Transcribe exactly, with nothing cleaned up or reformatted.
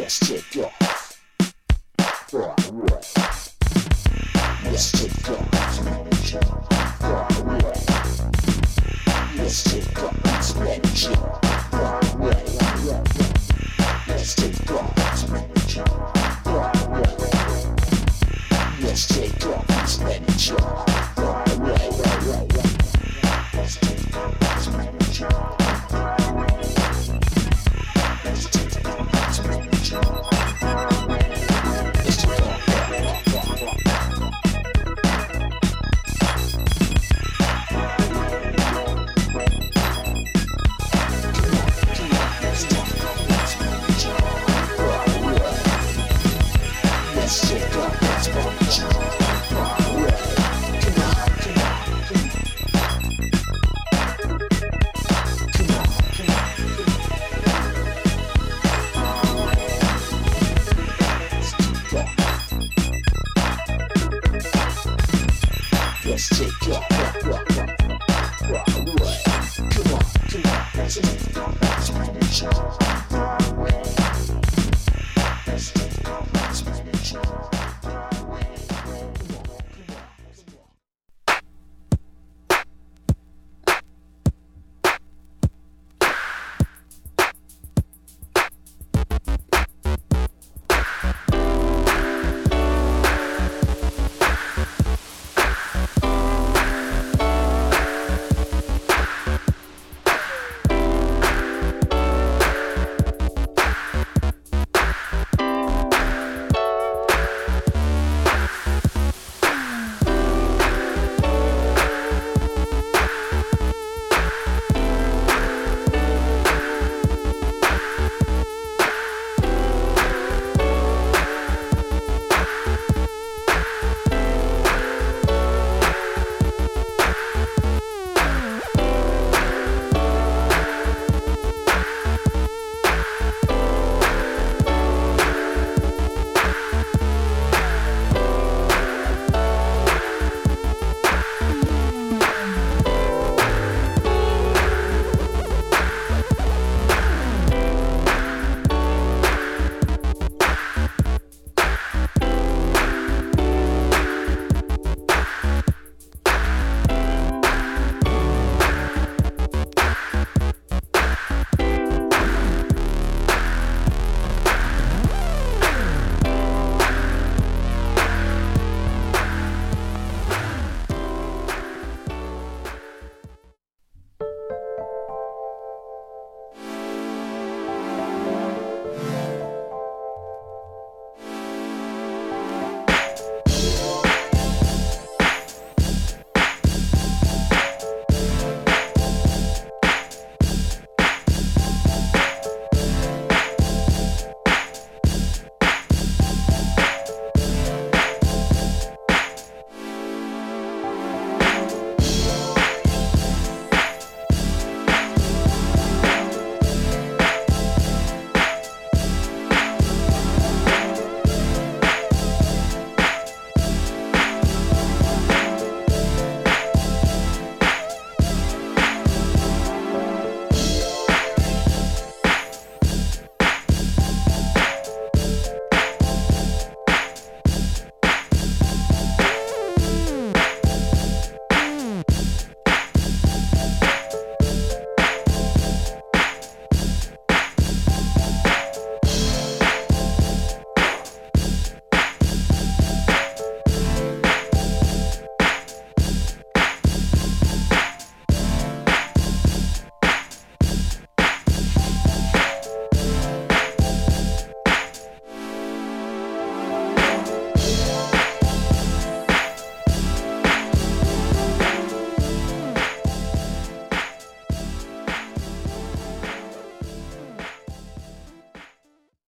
Let's take off. Far away. Let's take off. Far away. Let's take off. Expenditure. Far away. Let's take off. Expenditure. Far away. Let's take off. Expenditure. Far away. Let's take off. Expenditure. Far away. Let's take off. Expenditure. Far away. Let's take off. Let's take off. Expenditure. Far away. Come on, come on, come on. Come on, come on. Let's take off. Let's take off.